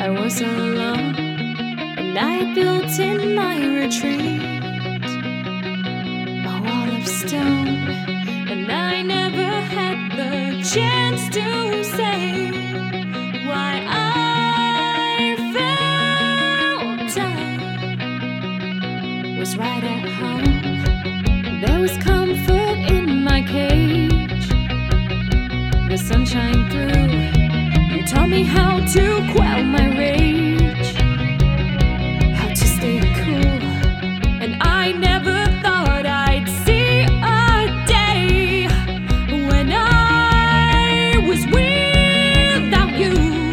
I was alone, and I built in my retreat a wall of stone, and I never had the chance to say why I felt I was right at home. There was comfort in my cage, the sunshine through. You taught me how to quell my rage, how to stay cool, and I never thought I'd see a day when I was without you.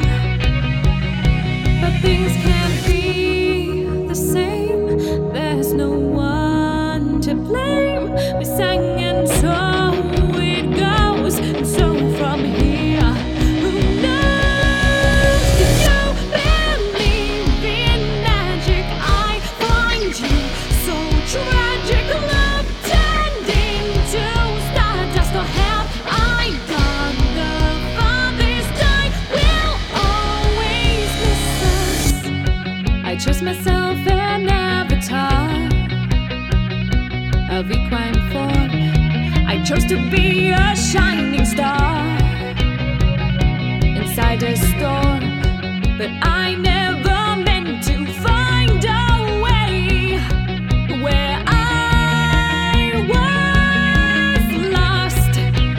But things can't be the same, there's no one to blame. We sang and so it goes, and so from here, who knows? Did you believe in magic? I find you so tragic. Love tending to stardust, or have I gone the farthest? I will always miss us. I chose myself an avatar of equine form. I chose to be a shining star inside a storm, but I never meant to find a way where I was lost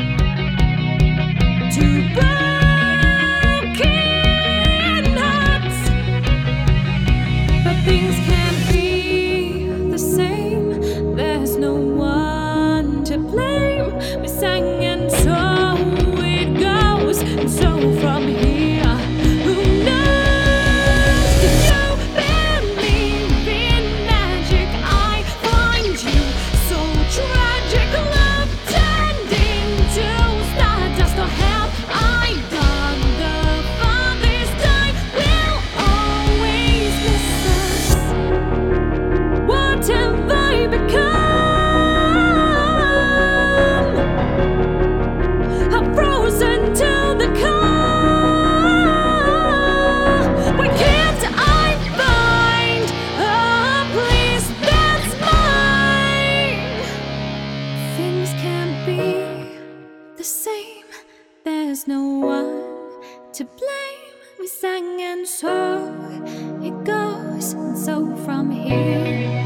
to broken hearts. But things can't be the same, there's no one to blame. We sang and so it goes, and so from here, who knows? Did you believe in magic? I find you so tragic. Love tending to stardust, or have I gone the farthest? I will always miss us. What have I become? I'm frozen to the core. Why can't I find a place that's mine? Things can't be the same, there's no one to blame. We sang and so it goes, and so from here,